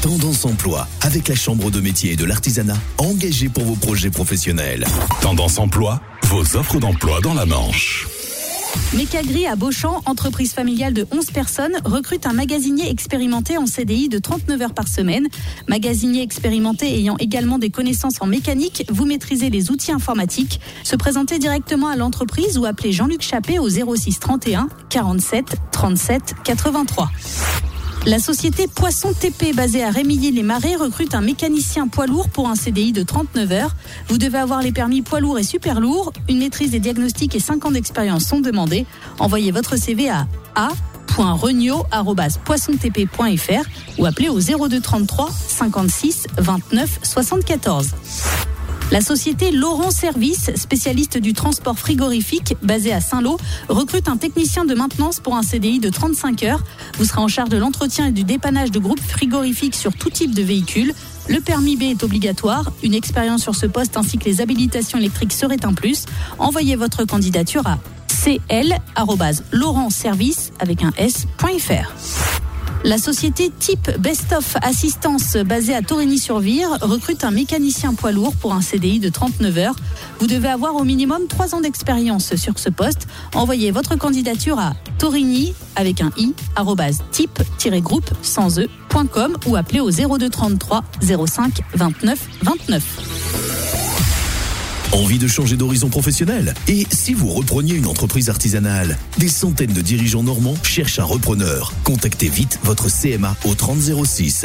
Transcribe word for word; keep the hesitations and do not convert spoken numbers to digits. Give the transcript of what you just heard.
Tendance Emploi, avec la Chambre de métier et de l'artisanat, engagée pour vos projets professionnels. Tendance Emploi, vos offres d'emploi dans la Manche. Mécagri à Beauchamp, entreprise familiale de onze personnes, recrute un magasinier expérimenté en C D I de trente-neuf heures par semaine. Magasinier expérimenté ayant également des connaissances en mécanique, vous maîtrisez les outils informatiques. Se présenter directement à l'entreprise ou appeler Jean-Luc Chappé au zéro six trente et un quarante-sept trente-sept quatre-vingt-trois. La société Poisson T P basée à Rémilly-les-Marais recrute un mécanicien poids lourd pour un C D I de trente-neuf heures. Vous devez avoir les permis poids lourd et super lourd. Une maîtrise des diagnostics et cinq ans d'expérience sont demandés. Envoyez votre C V à a point regnault arobase poisson t p point f r ou appelez au zéro deux trente-trois cinquante-six vingt-neuf soixante-quatorze. La société Laurent Service, spécialiste du transport frigorifique, basée à Saint-Lô, recrute un technicien de maintenance pour un C D I de trente-cinq heures. Vous serez en charge de l'entretien et du dépannage de groupes frigorifiques sur tout type de véhicule. Le permis B est obligatoire. Une expérience sur ce poste ainsi que les habilitations électriques seraient un plus. Envoyez votre candidature à c l arobase laurent service avec un s point f r. La société Type Best of Assistance basée à Torigny-sur-Vire recrute un mécanicien poids lourd pour un C D I de trente-neuf heures. Vous devez avoir au minimum trois ans d'expérience sur ce poste. Envoyez votre candidature à torigny avec un i arobase type-groupe sans e point com ou appelez au zéro deux trente-trois zéro cinq vingt-neuf vingt-neuf. Envie de changer d'horizon professionnel? Et si vous repreniez une entreprise artisanale? Des centaines de dirigeants normands cherchent un repreneur. Contactez vite votre C M A au trente zéro six.